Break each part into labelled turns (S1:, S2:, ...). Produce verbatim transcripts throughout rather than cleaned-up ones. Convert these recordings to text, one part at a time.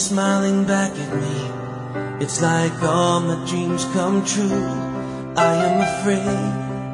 S1: smiling back at me. It's like all my dreams come true. I am afraid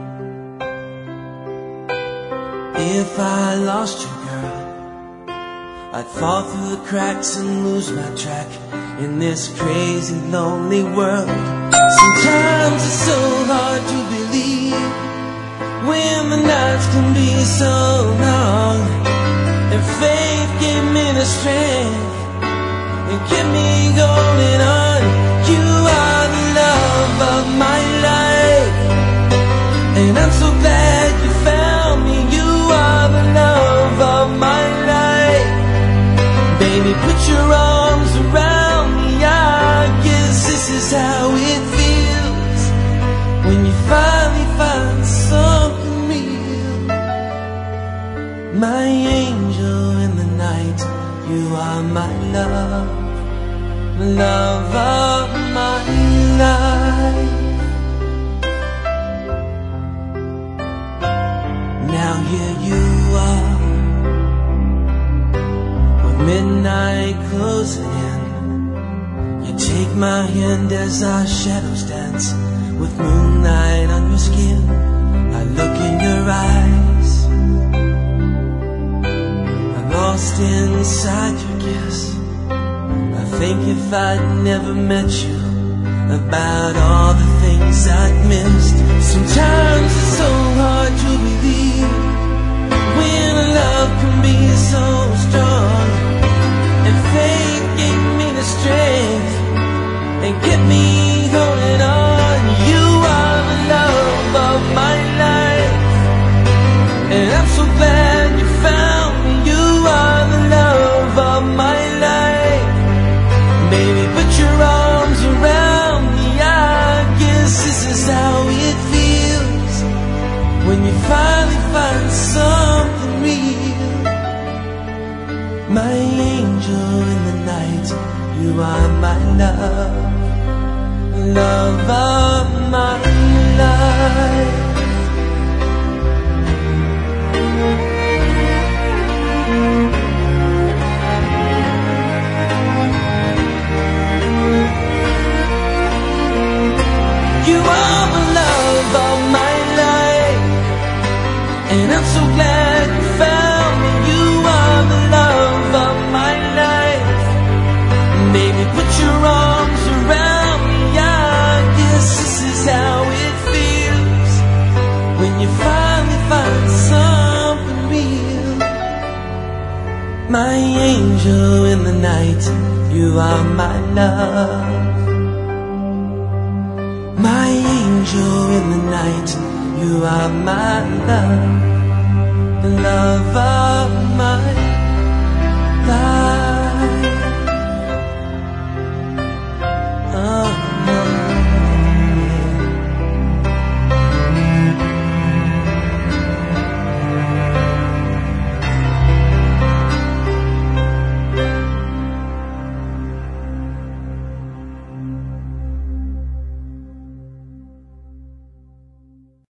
S1: if I lost you, girl, I'd fall through the cracks and lose my track in this crazy, lonely world. Sometimes it's so hard to believe when the nights can be so long, and faith gave me the strength and kept me going on. You are the love of my life, and I'm so glad you found me. You are the love of my life. Baby, put your arms around me. I guess this is how it feels when you finally find something real. My angel in the night, you are my love, the love of my life. Now here you are, with midnight closing in. You take my hand as our shadows dance, with moonlight on your skin. I look in your eyes, I'm lost inside your kiss. I think if I'd never met you, about all the things I'd missed. Sometimes it's so hard to believe when love can be so strong, and faith gave me the strength and kept me going on. You are the love of my life, and I'm so glad you found me. You are the love of my life. Baby, put your arms around me. I guess this is how it feels when you finally find something real. My angel in the night, you are my love, love of my life. You are the love of my life, and I'm so glad you found me. You are the love of my life. Baby, put your arms around me. I guess this is how it feels when you finally find something real. My angel in the night, you are my love. My angel in the night, you are my love, the love of my life.